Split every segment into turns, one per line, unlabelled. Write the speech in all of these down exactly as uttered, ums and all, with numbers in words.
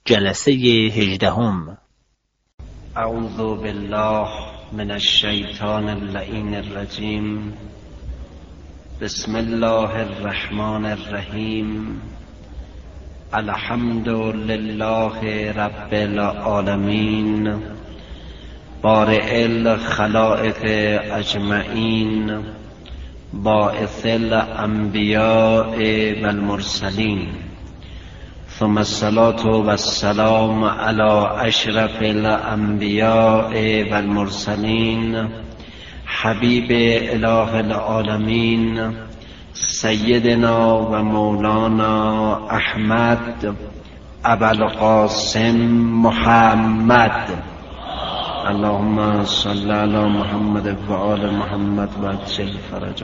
جلسه هجدهم.
اعوذ بالله من الشیطان اللعین الرجیم. بسم الله الرحمن الرحیم. الحمد لله رب العالمین بارئ الخلائق اجمعین باعث الانبیاء والمرسلین ثم الصلاة والسلام على اشرف الانبیاء والمرسلین حبیب اله العالمین سیدنا و مولانا احمد ابوالقاسم محمد. اللهم صل علی محمد و آل محمد و عجل فرجه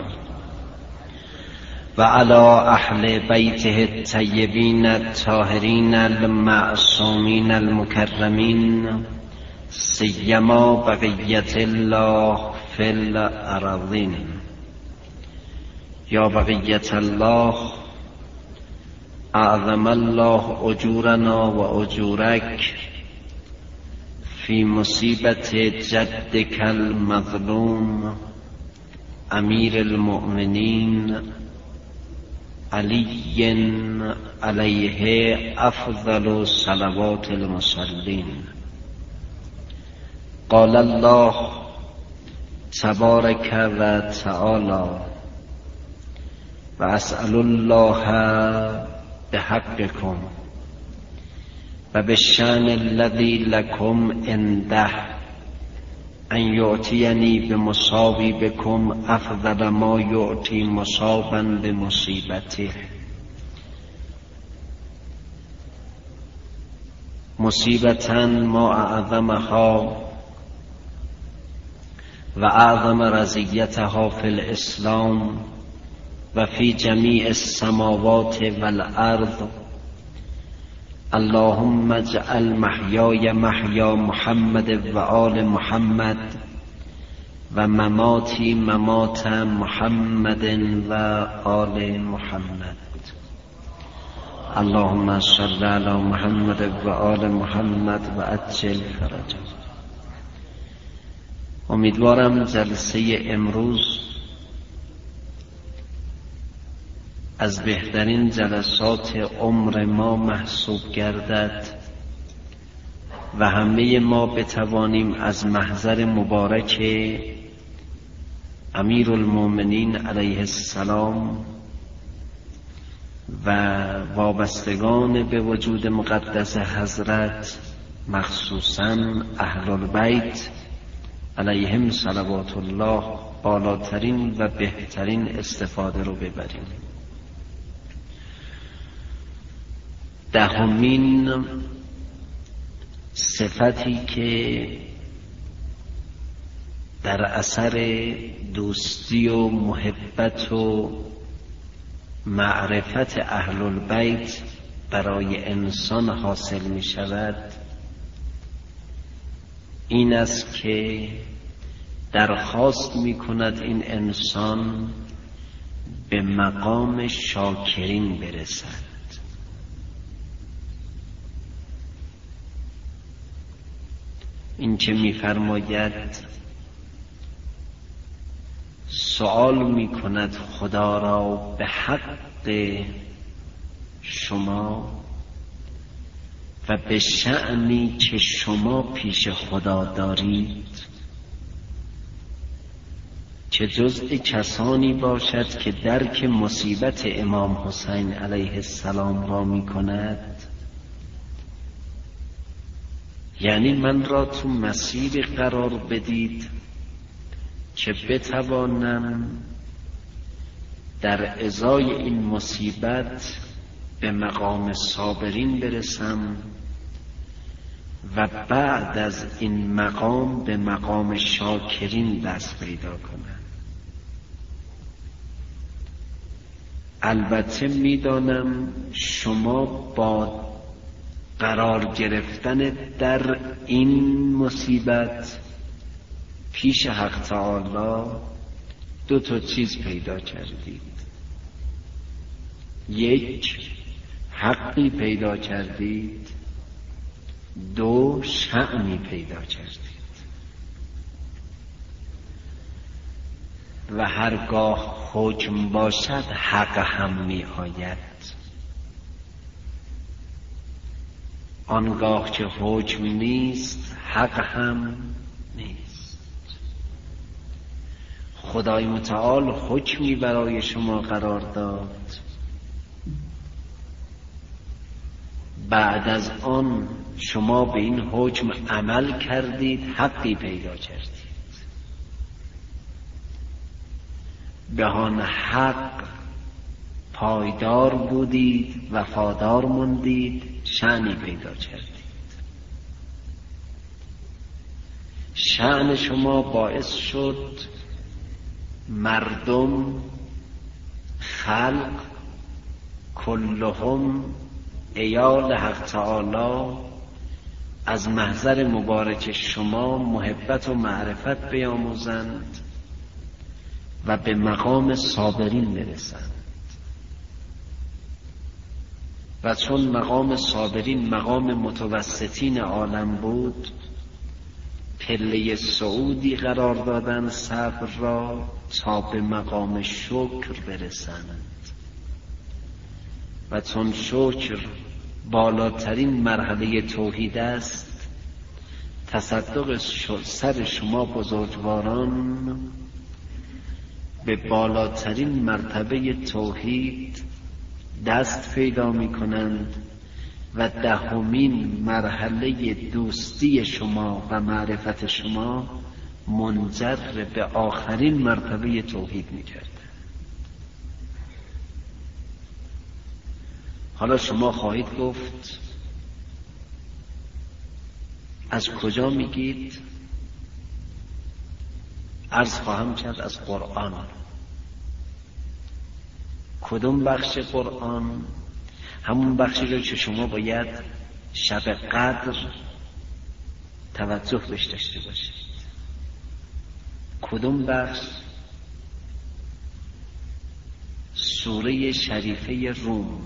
و علی اهل بیته الطیبین الطاهرین المعصومین المکرمین سیما بقیت الله فی الارضین. یا بقیت الله اعظم الله اجورنا و اجورک فی مصیبت جدک المظلوم امیر المؤمنین علی علیه افضل صلوات المصلین. قال الله تبارک و تعالی و اسأل الله بحقکم و بالشأن الذی لکم عنده ان یعطینی بمصابی بکم افضل ما یعطی مصابا بمصیبته. مصیبتا ما اعظمها و اعظم رضیتها فی الاسلام و فی جمیع السماوات والارض. اللهم اجعل محیای محیا محمد و آل محمد و مماتی ممات محمد و آل محمد. اللهم صل علی محمد و آل محمد و عجل فرجه. امیدوارم جلسه امروز از بهترین جلسات عمر ما محسوب گردد و همه ما بتوانیم از محضر مبارک امیر المؤمنین علیه السلام و وابستگان به وجود مقدس حضرت مخصوصاً اهل البیت علیهم صلوات الله بالاترین و بهترین استفاده رو ببریم. دهمین صفتی که در اثر دوستی و محبت و معرفت اهل البیت برای انسان حاصل می شود این است که درخواست می کند این انسان به مقام شاکرین برسد. این که می‌فرماید سوال می‌کند خدا را به حق شما و به شأنی که شما پیش خدا دارید که جزء کسانی باشد که درک مصیبت امام حسین علیه السلام را می‌کند. یعنی من را تو مسیر قرار بدید که بتوانم در ازای این مصیبت به مقام صابرین برسم و بعد از این مقام به مقام شاکرین دست پیدا کنم. البته میدانم شما با قرار گرفتن در این مصیبت پیش حق تعالی دو تا چیز پیدا کردید. یک، حقی پیدا کردید دو شأنی پیدا کردید و هرگاه حکم باشد حق هم می آید، آنگاه که حکم نیست حق هم نیست. خدای متعال حکمی برای شما قرار داد، بعد از آن شما به این حکم عمل کردید، حقی پیدا کردید، به آن حق پایدار بودید، وفادار موندید، شأنی پیدا کردید. شأن شما باعث شد مردم، خلق، کلهم عیال حق تعالی از محضر مبارک شما محبت و معرفت بیاموزند و به مقام صابرین برسند. و چون مقام صابرین مقام متوسطین عالم بود، پله صعودی قرار دادن صبر را تا به مقام شکر برسند. و چون شکر بالاترین مرحله توحید است، تصدق سر شما بزرگواران به بالاترین مرتبه توحید دست پیدا می کنند و دهمین مرحله دوستی شما و معرفت شما منجر به آخرین مرتبه توحید می کرد. حالا شما خواهید گفت از کجا میگید؟ عرض خواهم کرد از قرآن. کدوم بخش قرآن؟ همون بخشی رو که شما باید شب قدر توجه بهش داشته باشید. کدوم بخش؟ سوره شریفه روم.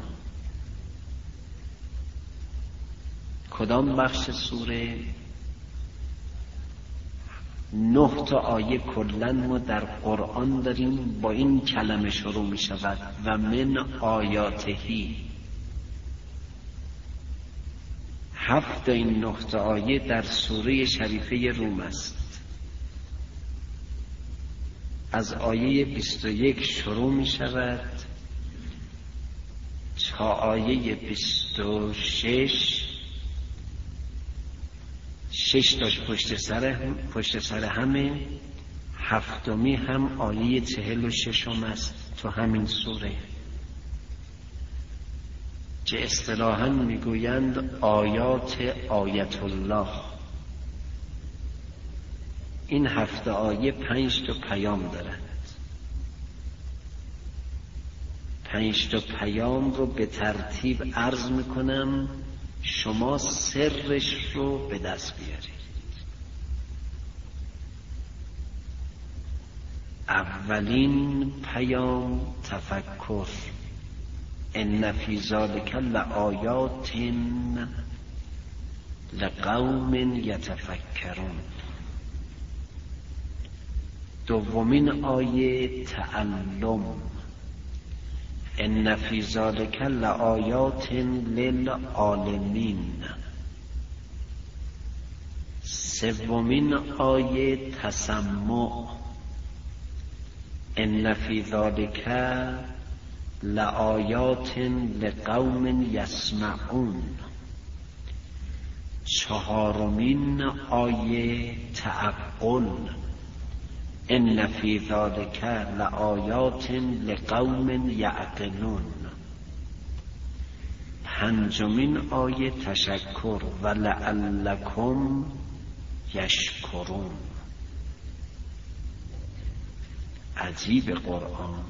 کدام بخش سوره؟ نه تا آیه کلن ما در قرآن داریم با این کلمه شروع می شود و من آیاتهی. هفت این نه تا آیه در سوره شریفه روم است. از آیه بیست و یک شروع می شود تا آیه بیست و شش. شش تاش پشت سر هم پشت سر همه، هفتمی هم آیه چهل و ششم است تو همین سوره که اصطلاحاً میگویند آیات آیت الله. این هفت آیه پنج تا پیام دارند. پنج تا پیام رو به ترتیب عرض میکنم، شما سرش رو به دست بیارید. اولین پیام تفکر. ان فی ذلک لآیات لقوم یتفکرون. دومین آیه تعلم. ان فی ذلک لآیات للعالمین. سومین آیه تسمع. ان فی ذلک لآیات لقوم یسمعون. چهارمین آیه تعقل. ان فی ذلک لآیات لقوم یعقلون. پنجمین آیه تشکر ولعلکم یشکرون. عجیب قرآن.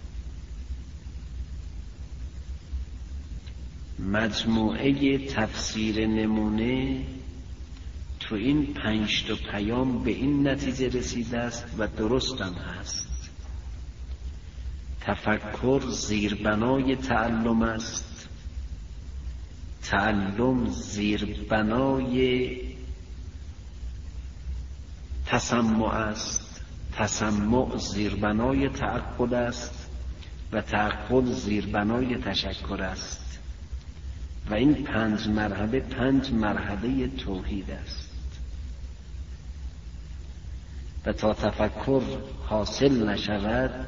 مجموعه تفسیر نمونه تو این پنج تا پیام به این نتیجه رسیده است و درستم هست. تفکر زیربنای تعلم است. تعلم زیربنای تسمع است، تسمع زیربنای تعقل است و تعقل زیربنای تشکر است و این پنج مرحله پنج مرحله توحید است. و تا تفکر حاصل نشود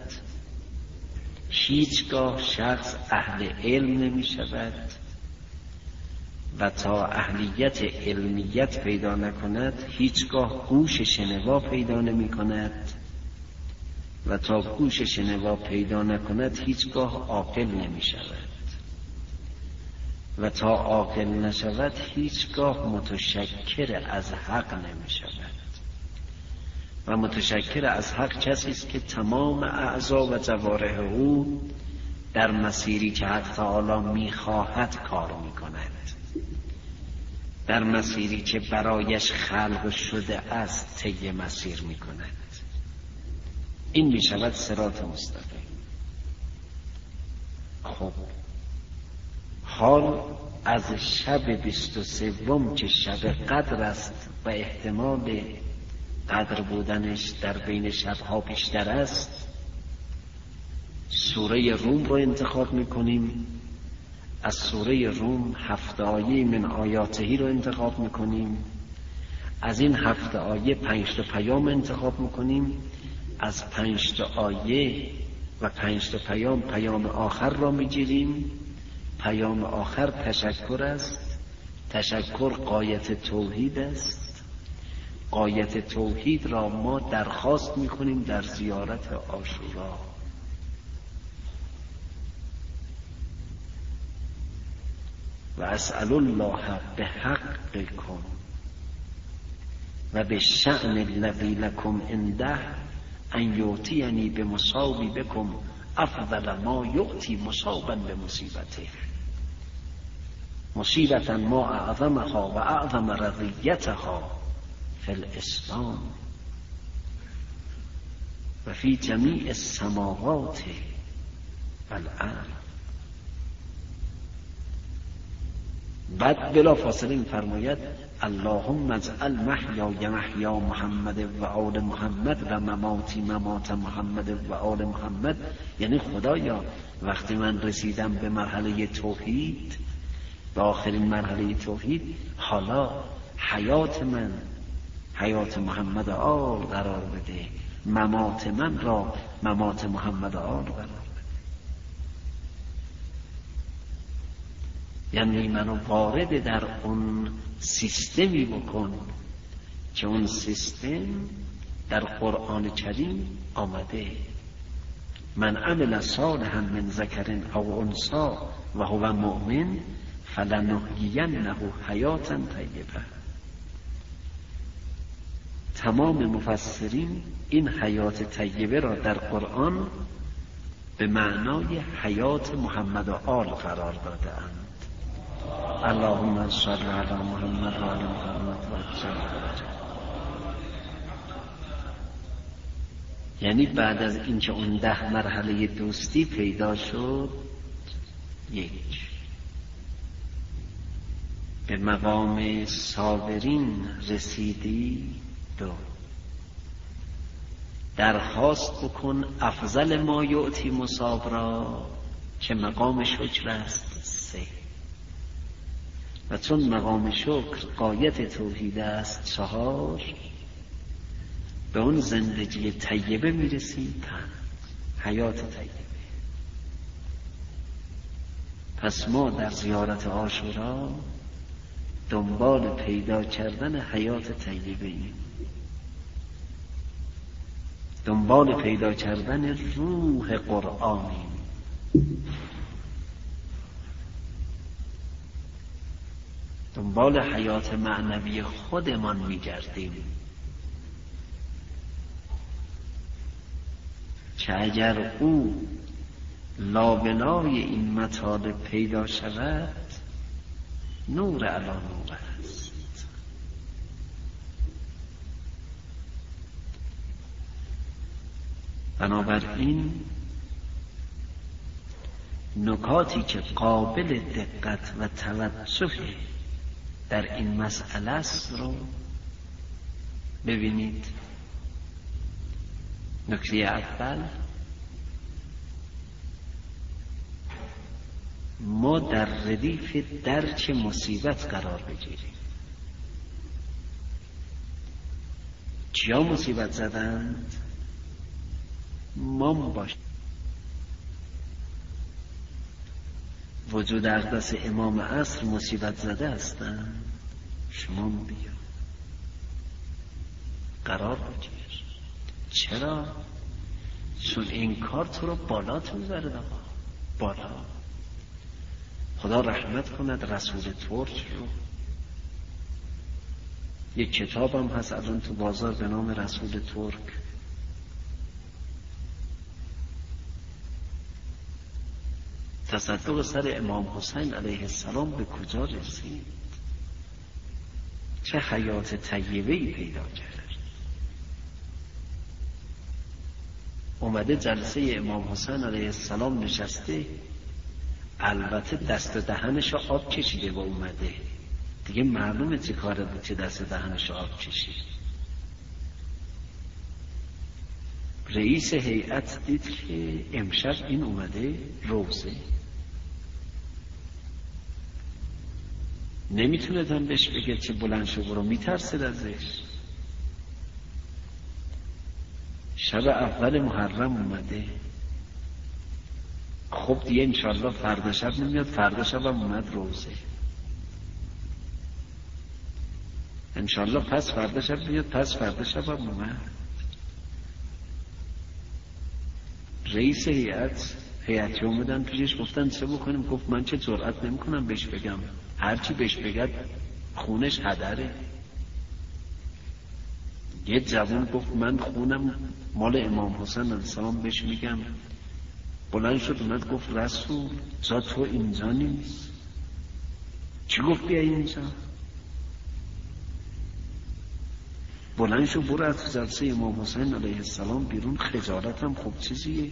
هیچگاه شخص اهل علم نمی شود و تا اهلیت علمیت پیدا نکند هیچگاه گوش شنوا پیدا نمی کند و تا گوش شنوا پیدا نکند هیچگاه عاقل نمی شود و تا عاقل نشود هیچگاه متشکر از حق نمی شود و متشکر از حق کسی است که تمام اعضا و جوارح او در مسیری که حق تعالی میخواهد کار میکند، در مسیری که برایش خلق شده است طی مسیر میکند. این میشود صراط مستقیم. خب حال از شب بیست و سوم که شب قدر است و احتمال قدر بودنش در بین شبها بیشتر است، سوره روم رو انتخاب میکنیم. از سوره روم هفت آیه من آیاتهی رو انتخاب میکنیم. از این هفت آیه پنج تا پیام انتخاب میکنیم. از پنج تا آیه و پنج تا پیام پیام آخر را میگیریم. پیام آخر تشکر است. تشکر غایت توحید است. غایت توحید را ما درخواست میکنیم در زیارت عاشورا. و اسأل الله به حقکم و به شأن الذی لکم عنده ان یعطینی بمصابی بکم افضل ما یعطی مصابا بمصیبته، مصیبتا ما اعظمها و اعظم رضیتها فی الاسلام و فی جمیع السماوات والارض. بعد بلا فاصله می‌فرماید اللهم اجعل محیای محیا محمد و آل محمد و مماتی ممات محمد و آل محمد. یعنی خدایا وقتی من رسیدم به مرحله توحید، به آخرین مرحله توحید، حالا حیات من حیات محمد آل قرار بده، ممات من را ممات محمد آل قرار بده. یعنی منو وارد در اون سیستمی بکن که اون سیستم در قرآن کریم آمده. من عمل صالحا من ذکر او انثی و هو مؤمن فلنحیینه حیاتا طیبه. تمام مفسرین این حیات طیبه را در قرآن به معنای حیات محمد و آل قرار داده اند. اللهم صل علی محمد و آل محمد و عجل. یعنی بعد از اینکه اون ده مرحله دوستی پیدا شد، یک، به مقام صابرین رسیدی، دو، درخواست بکن افضل ما یعطی مصابرا که مقام شکر است، سه، و چون مقام شکر غایت توحید است، چهار، به اون زندگی طیبه میرسی، پنج، حیات طیبه. پس ما در زیارت عاشورا دنبال پیدا کردن حیات طیبه ایم، دنبال پیدا کردن روح قرآنیم، دنبال حیات معنوی خودمان میگردیم که اگر او لابلای این مطالب پیدا شود نور علی نور است. بنابراین نکاتی که قابل دقت و توجه در این مسئله است رو ببینید. نکته اول، ما در ردیف درک مصیبت قرار بگیریم. کیا مصیبت زدند؟ ما باش. وجود اقدس امام عصر مصیبت زده هستند. شما بیا قرار بگیر. چرا؟ چون این کار تو رو بالات میبره بابا، بالا. خدا رحمت کند رسول ترک رو. یک کتاب هم هست الان تو بازار به نام رسول ترک. تصدق سر امام حسین علیه السلام به کجا رسید؟ چه حیات طیبه‌ای پیدا کرد. اومده جلسه امام حسین علیه السلام نشسته، البته دست دهنش آب کشیده و اومده دیگه معلومه چه کاره بود که دست دهنش آب کشید. رئیس هیئت دید که امشب این اومده روزه، نمیتونه دم بهش بگه چه بلند شو برو، میترسه ازش. شب اول محرم اومده، خب دیگه انشالله فردا شب نمیاد، فردا شب هم اومد روزه، انشالله پس فردا شب بیاد، پس فردا شب هم اومد. رئیس هیئت هیئتی اومدن پیشش گفتن چه بکنیم؟ گفت من چه جرئت نمی کنم بهش بگم، هرچی بهش بگد خونش هدره. یه جوان گفت من خونم مال امام حسین علیه السلام، بهش میگم. بلند شد اومد گفت رسول جا تو اینجا نیست. چی گفت بیا اینجا؟ بلند شد برو از جلسه امام حسین علیه السلام بیرون، خجالت هم خوب چیزیه.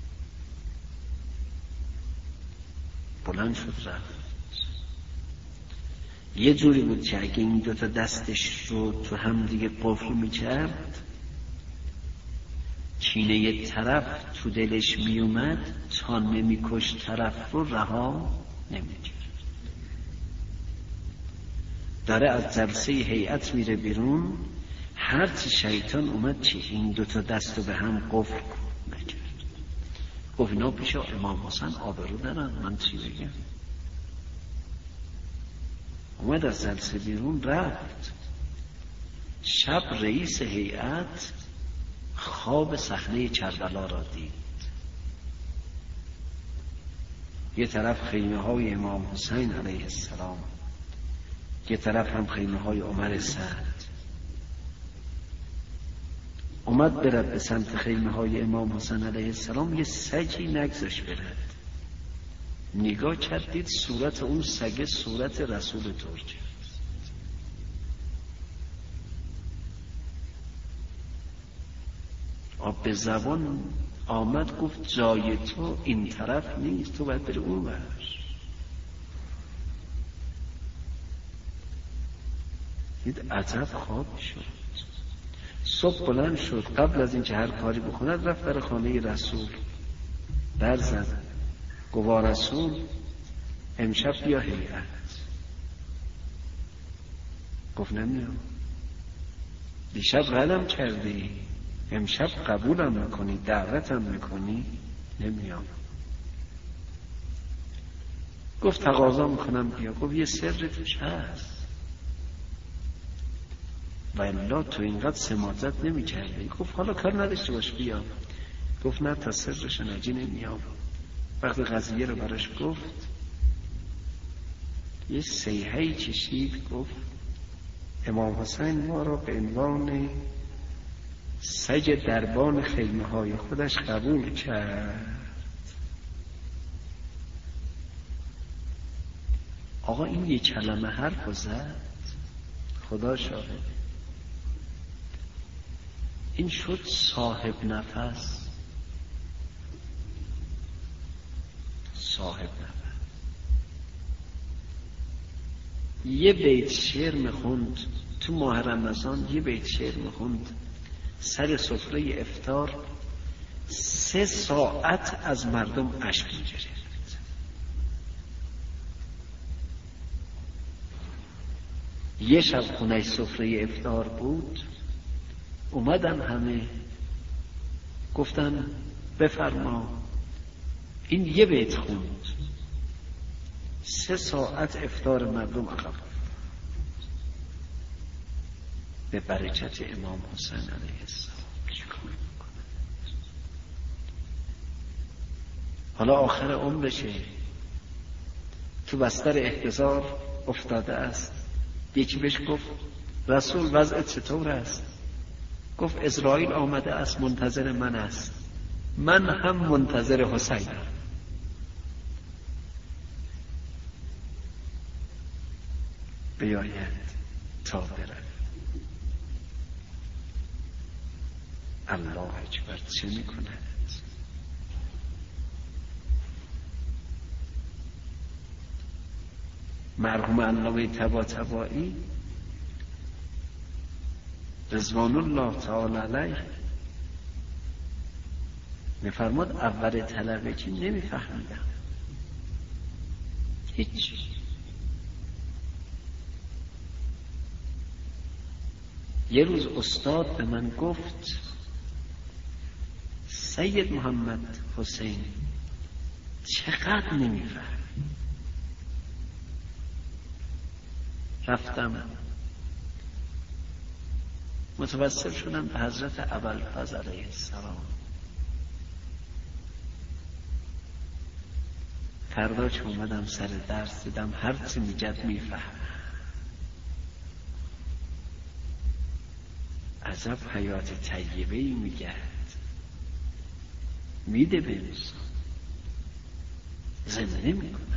بلند شد رفت. یه جوری بود که اگه این دوتا دستش رو تو هم دیگه قفل میکرد، کینه یه طرف تو دلش میومد تا نمیکش طرف رو رها نمیکرد. داره از جلسه هیئت میره بیرون، هرچی شیطان اومد که این دوتا دست رو به هم قفل نکرد. گفت اینا پیش امام حسین آبرو دارن، من چی بگم؟ اومد از جلسه بیرون رفت. شب رئیس هیئت خواب صحنه کربلا را دید. یه طرف خیمه های امام حسین علیه السلام، یه طرف هم خیمه های عمر سعد. اومد برد به سمت خیمه های امام حسین علیه السلام، یه سگی نگذاش برد. نگاه کردید صورت اون سگ صورت رسول ترک. آب به زبان آمد گفت جای تو این طرف نیست، تو باید بری اون ور. دید عجب خواب شد. صبح بلند شد، قبل از اینکه هر کاری بکند رفت در خانه رسول، در زد. گوا رسول امشب بیا هیئت. گفت نمیام. دیشب قدم کردی، امشب قبولم میکنی، دعوتم میکنی؟ نمیام. گفت تقاضا میکنم بیا. گفت یه سر توش هست و الا تو اینقدر سماجت نمی کردی. گفت حالا کار نداشته باش بیا. گفت نه تا سرش نجی نمیام. وقتی قضیه رو براش گفت یه سیحه‌ای کشید، گفت امام حسین ما را به عنوان سگ دربان خیمه های خودش قبول کرد. آقا این یه کلمه حرف رو زد، خدا شاهد، این شد صاحب نفس. صاحب نفر. یه بیت شعر میخوند تو ماه رمضان، یه بیت شعر میخوند سر سفره افطار، سه ساعت از مردم اشک می‌گرفت. یه شب خونه سفره افطار بود، اومدن همه گفتن بفرما. این یه بیت خوند، سه ساعت افطار مردم عقب. به برکت امام حسین علیه السلام چیکار میکنه؟ حالا آخر عمرشه، تو بستر احتضار افتاده است. یکی بهش گفت رسول وضع چطور است؟ گفت اسرائیل آمده است، منتظر من است، من هم منتظر حسینم. بیاید تا برد. الله اکبر. چه میکند؟ مرحوم علامه طباطبایی رضوان الله تعالی علیه میفرماد اول طلبه چی نمیفهمیدم هیچ. یه روز استاد به من گفت سید محمد حسین چقدر نمیفهم. رفتم متوسل شدم به حضرت ابوالفضل علیه السلام. فردا چه اومدم سر درس دیدم هر چی میگد میفهم. عجب حیات طیبه‌ای میگرد، میده به انسان، زنده میکنه.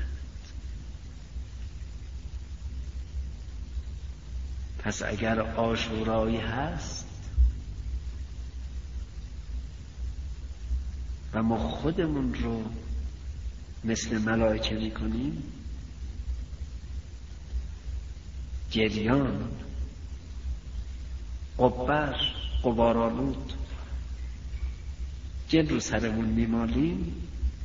پس اگر عاشورایی هست و ما خودمون رو مثل ملائکه میکنیم، گریان، قبر، غبارآلود جن رو سرمون میمالیم،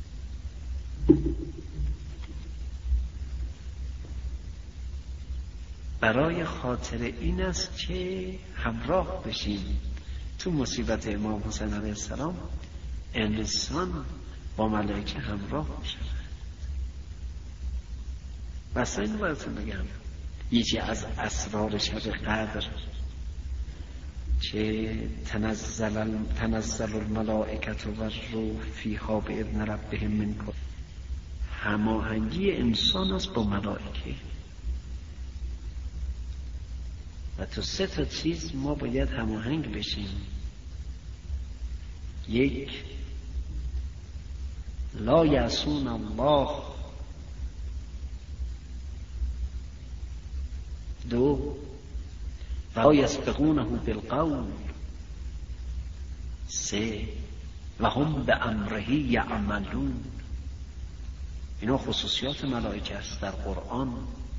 برای خاطر این است که همراه بشیم تو مصیبت امام حسین علیه السلام. انسان با ملائکه همراه میشه. بس اینو براتون بگم، یکی از اسرار شب قدر که تنزل تنزل الملائکه و الروح فیها باذن ربهم من کل، هماهنگی انسان است با ملائکه. و تو سه تا چیز ما باید هماهنگ بشیم. یک، لا یعصون الله. دو، لا یسبقونه بالقول. سه، و هم به امره یعملون. اینا خصوصیات ملائکه است در قرآن.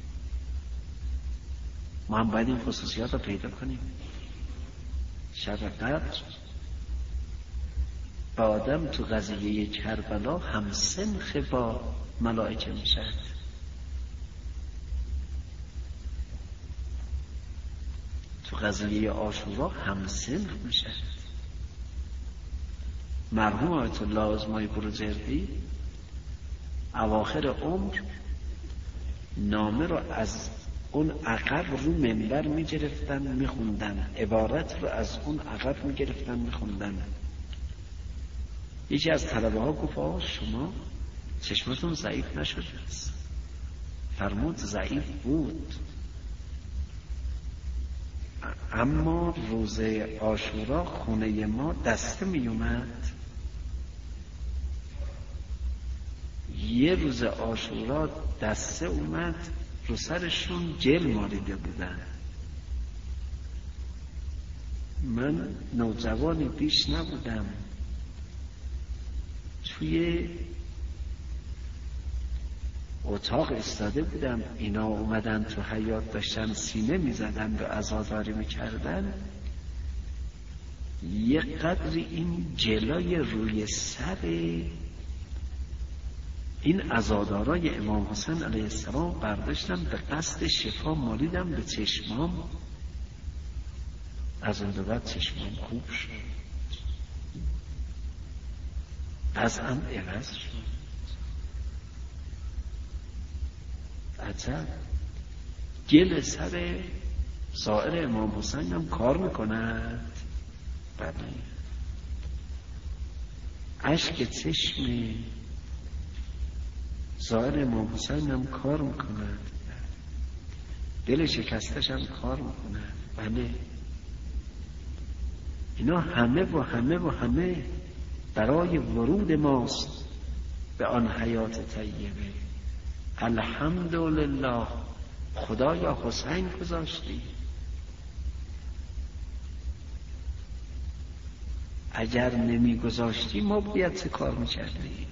ما هم باید این خصوصیات رو پیدا کنیم. شب قدر با آدم تو قضیه کربلا هم سنخ با ملائکه میشد. تو قضیه عاشورا هم سنخ میشد. مرحوم آیت الله آزمایی بروجردی اواخر عمر نامه رو از اون عقب رو منبر می گرفتن می خوندن، عبارت رو از اون عقب می گرفتن می خوندن. یکی از طلبه ها گفت آه شما چشمتون ضعیف نشده است. فرمود ضعیف بود، اما روز عاشورا خونه ما دسته می اومد. یه روز عاشورا دسته اومد، رو سرشون جل مالیده بودن. من نوجوانی بیش نبودم، توی اتاق استاده بودم، اینا اومدن تو حیاط داشتن سینه میزدن و عزاداری میکردن، یه قدری این جلای روی سر این عزادارای امام حسین علیه السلام برداشتم به قصد شفا مالیدم به چشمام. از اون به بعد چشمام خوب شد، وضعم عوض شد. عجب، گل سر سایر امام حسین هم کار میکند. بله، اشک چشم ظاهر امام حسین هم کار میکند، دل شکستش هم کار میکند. بله، اینا همه و همه و همه برای ورود ماست به آن حیات طیبه. الحمدلله، خدایا حسین گذاشتی. اگر نمی گذاشتی ما باید چه کار میکردیم؟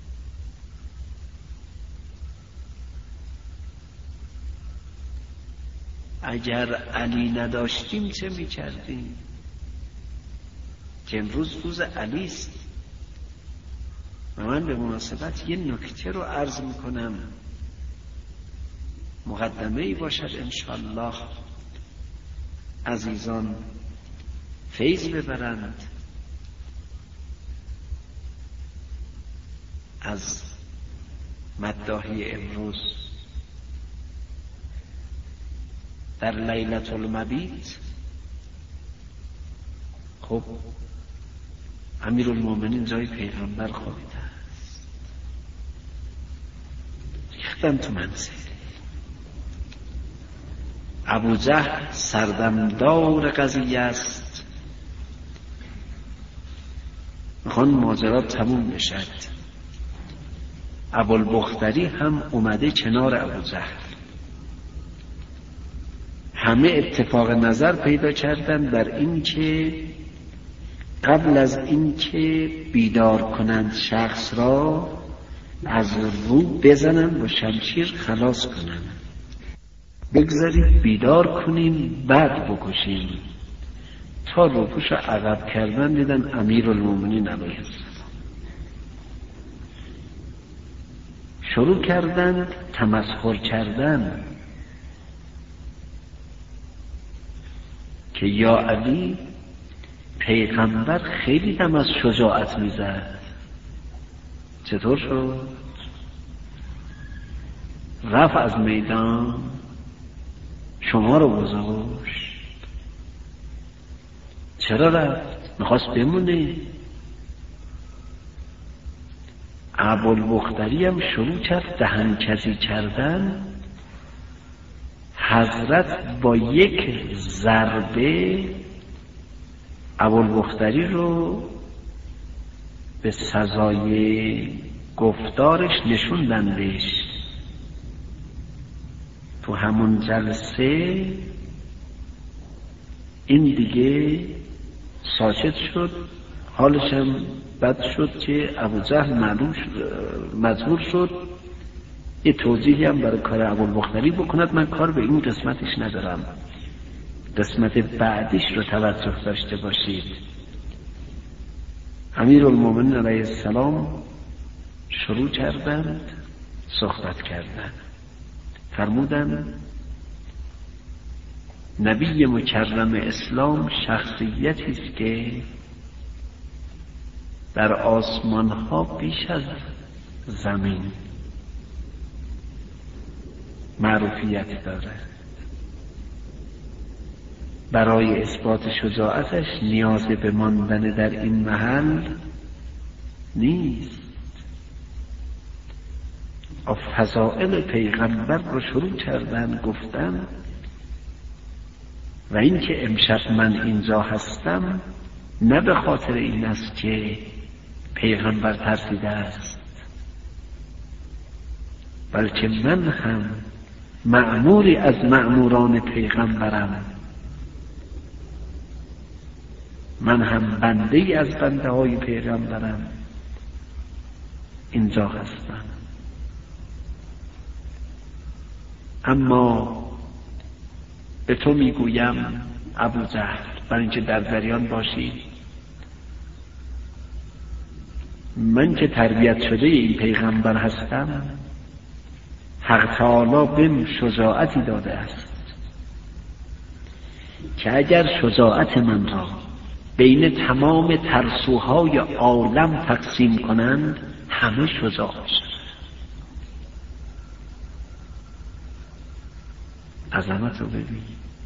اگر علی نداشتیم چه میکردیم؟ که امروز روز علی است. و من به مناسبت یه نکته رو عرض میکنم، مقدمه ای باشد انشالله عزیزان فیض ببرند از مداحی امروز. در لیلة المبیت خب امیرالمومنین جای پیغمبر خوابیده است، ریختن تو منزل. ابوجهل سردمدار قضیه است، میخوان ماجرا تموم بشد. ابوالبختری هم اومده کنار ابوجهل. همه اتفاق نظر پیدا کردن در این که قبل از این که بیدار کنند شخص را از رو بزنن و شمشیر خلاص کنن، بگذارید بیدار کنیم بعد بکشیم. تا روپوش عقب کردن دیدن امیرالمومنین علیه السلام. شروع کردند تمسخر کردن که یا علی، پیغمبر خیلی دم از شجاعت میزد. چطور شد؟ رفت از میدان شما رو گذاشت. چرا رفت؟ میخواست بمونه. ابوالبختری هم شروع کرد دهنکجی کردن. حضرت با یک ضربه ابوالبختری رو به سزای گفتارش نشوندندش. تو همون جلسه این دیگه ساکت شد. حالش هم بد شد که ابوجهل معلوم مجبور شد یه توضیحی هم برای کار ابوالبختری بکند. من کار به این قسمتش ندارم، قسمت بعدیش رو توجه داشته باشید. امیرالمومنین علیه السلام شروع کردند صحبت کردن. فرمودند نبی مکرم اسلام شخصیتی است که در آسمان ها بیش از زمین معروفیت دارد. برای اثبات شجاعتش نیازی به ماندن در این محل نیست. فضائل پیغمبر رو شروع کردن گفتن و این که امشب من اینجا هستم نه به خاطر این است که پیغمبر ترسیده است، بلکه من هم مأموری از مأموران پیغمبرم، من هم بنده‌ای از بنده های پیغمبرم اینجا هستم. اما به تو میگویم ابوجهل، برای اینکه در جریان باشی، من که تربیت شده این پیغمبر هستم، حق تعالی بهم شجاعتی داده است که اگر شجاعت من را بین تمام ترسوهای عالم تقسیم کنند همه شجاع شد. عظمت رو ببین.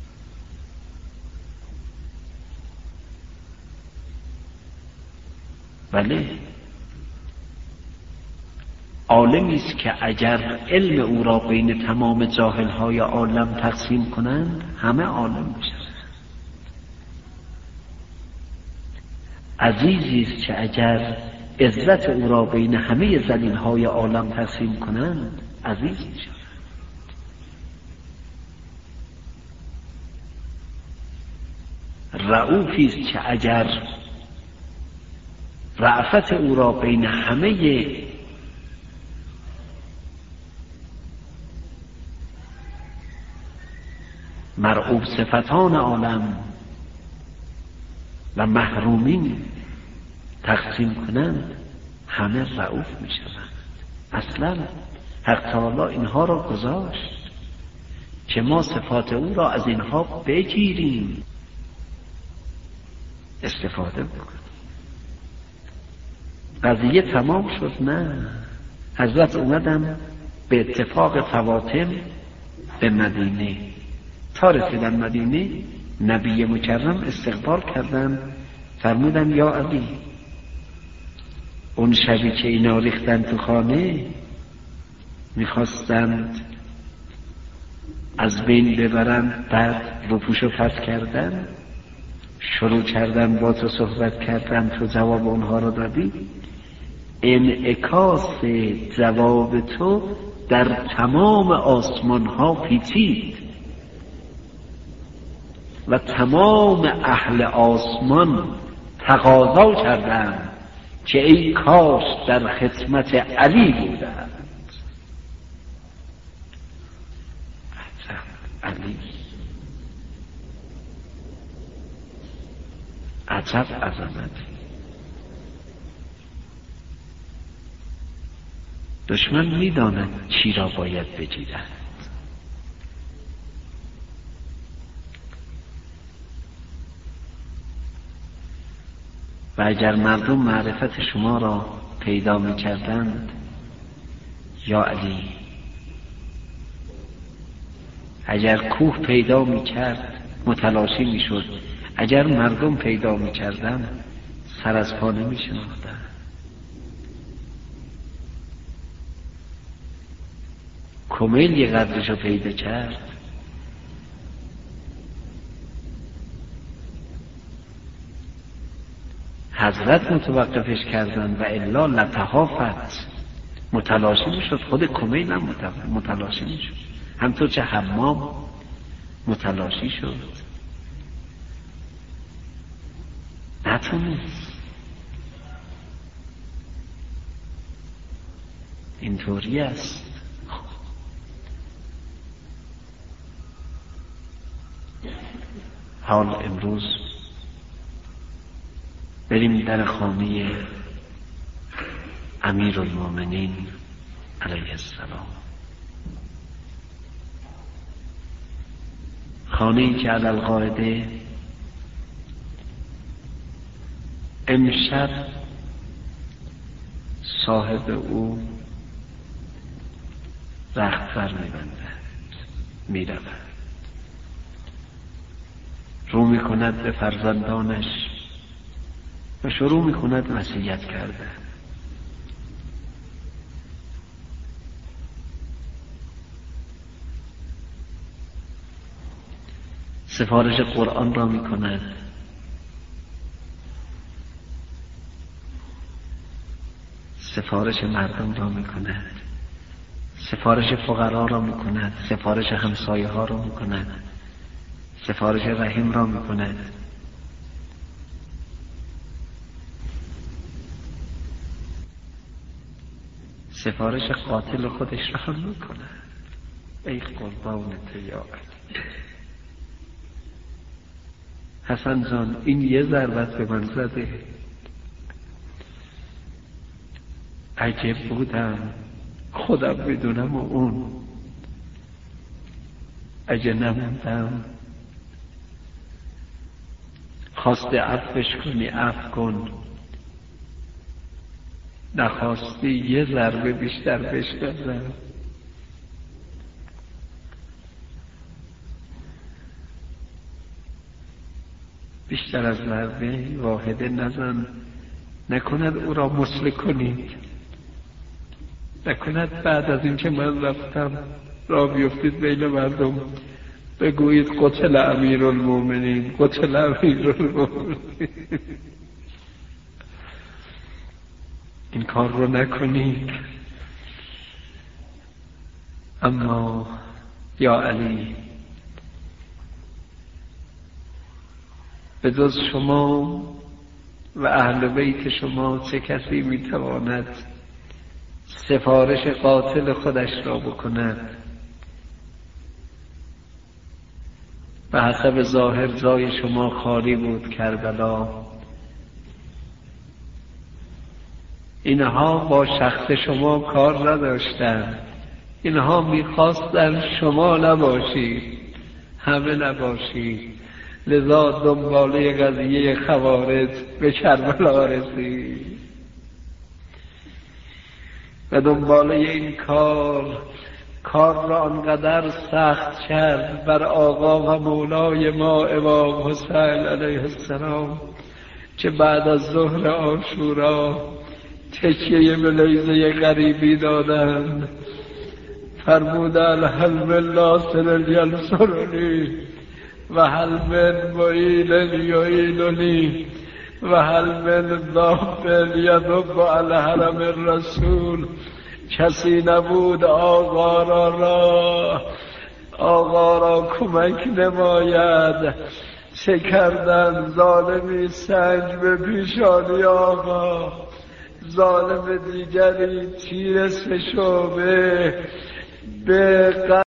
بله، عالمی است که اگر علم او را بین تمام جاهل‌های عالم تقسیم کنند همه عالم میشوند. عزیزی است که اگر عزت او را بین همه ذلیل‌های عالم تقسیم کنند عزیز میشوند. رؤوفی است که اگر رأفت او را بین همه مرعوب صفتان عالم و محرومین تقسیم کنند همه رؤوف می شوند. اصلا حق تعالی اینها را گذاشت که ما صفات او را از اینها بگیریم، استفاده بکنیم. قضیه تمام شد؟ نه. حضرت اومدن به اتفاق فواطم به مدینه. تا رسیدن مدینه نبی مکرم استقبال کردن، فرمودن یا علی، اون شبی که اینا ریختن تو خانه میخواستند از بین ببرن، بعد روپوشو پس کردن، شروع کردن با تو صحبت کردن، تو جواب اونها رو دادی. انعکاس جواب تو در تمام آسمان ها پیچید و تمام اهل آسمان تقاضا کردند که ای کاش در خدمت علی بودند. علی عجب عظمتی. دشمن میداند چی را باید بگیرد. و اگر مردم معرفت شما را پیدا می‌کردند، یا علی، اگر کوه پیدا می‌کرد متلاشی می‌شد، اگر مردم پیدا می‌کردند سر از پا نمی‌شناختند. کمیل یه قدرش رو پیدا کرد، حضرت متوقفش کردن و الا لتهافت متلاشی میشد. خود کمیل هم متلاشی میشد، همطور چه حمام متلاشی شد. نتونست. اینطوری است. حال امروز بریم در خانه امیرالمومنین علیه السلام، خانه‌ای که علی القاعده امشب صاحب او رخت بر می‌بندد، می‌رود، رو می‌کند به فرزندانش و شروع می‌کند وصیت کرده. سفارش قرآن را می‌کند، سفارش مردم را می‌کند، سفارش فقرا را می‌کند، سفارش همسایه ها را می‌کند، سفارش رحم را می‌کند. سفارش قاتل خودش را هم می‌کند. ای قربانت یا علی. حسن جان این یه ضربت به من زده، عجب بودم خودم بدونم و اون اگه نموندم. خواسته عفوش کنی عفو کن، نخواستی یه ضربه بیشتر بهش بزن. بیشتر از ضربه واحده نزن، نکند او را مسله کنید، نکند بعد از این که من رفتم را بیفتید بین مردم بگویید قتل امیرالمومنین، قتل امیرالمومنین. این کار رو نکنید. اما یا علی، به جز شما و اهل بیت شما چه کسی میتواند سفارش قاتل خودش را بکند؟ به حسب ظاهر جای شما خالی بود کربلا. اینها با شخص شما کار نداشتند، اینها میخواستند شما نباشید، همه نباشید. لذا دنباله قضیه خوارج به کربلا رسید و دنباله این کار کار را آنقدر سخت کرد بر آقا و مولای ما امام حسین علیه السلام که بعد از ظهر عاشورا تکیه به لیزه غریبی دادند. فرمودند هل من ناصر ینصرنی و هل من معین یعیننی و هل من ذاب یذب علی حرم الرسول. کسی نبود آقا را را آقا را کمک نماید. چه کردن؟ ظالمی سنگ به پیشانی آقا، ظالم دیگری تیر سه شعبه به